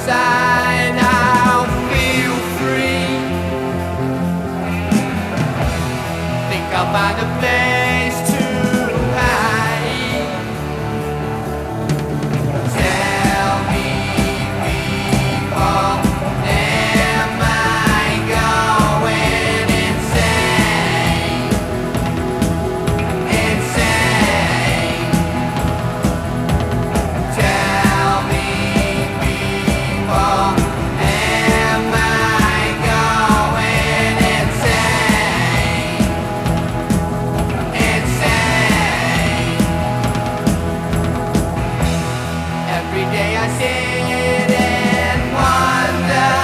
outside, I'll feel free. Think I'll find a place to hide. Tell me, people, am I going insane? Insane. Tell me, people, am I going insane? Insane. Every day I sit and wonder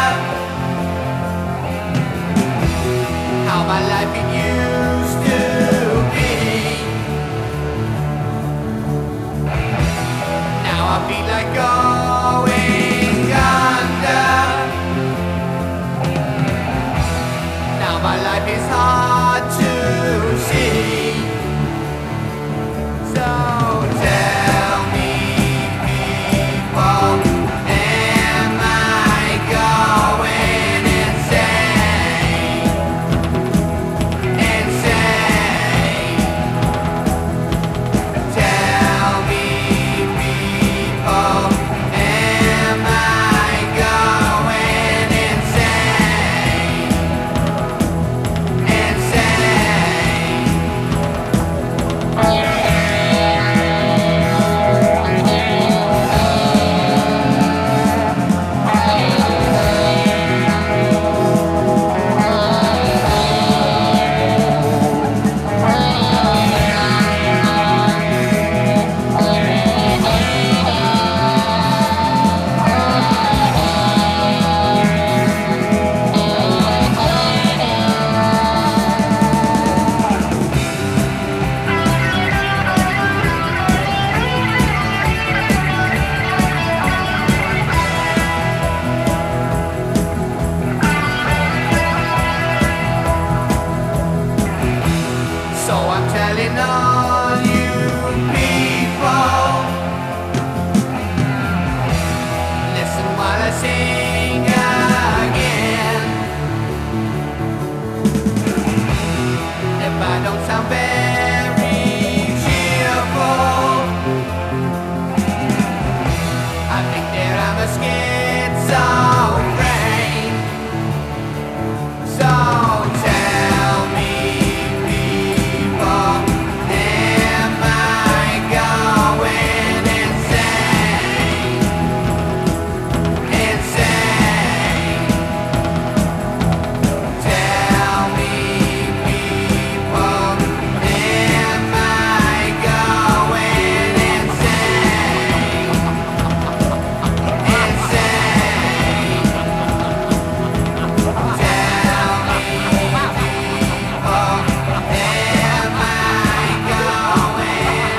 how my life it used to be. Now I feel like going under. Now my life is hard to see. So tell me, people, am I going insane? Insane. Tell me, people, am I going insane? So I'm telling all you people, listen while I sing again. If I don't sound very cheerful, I think that I'm a schizophrenic. So tell me, people, am I going insane? Insane. Tell me, people, am I going insane? Insane. Tell me, people, am I going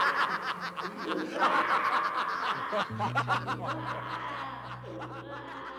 insane?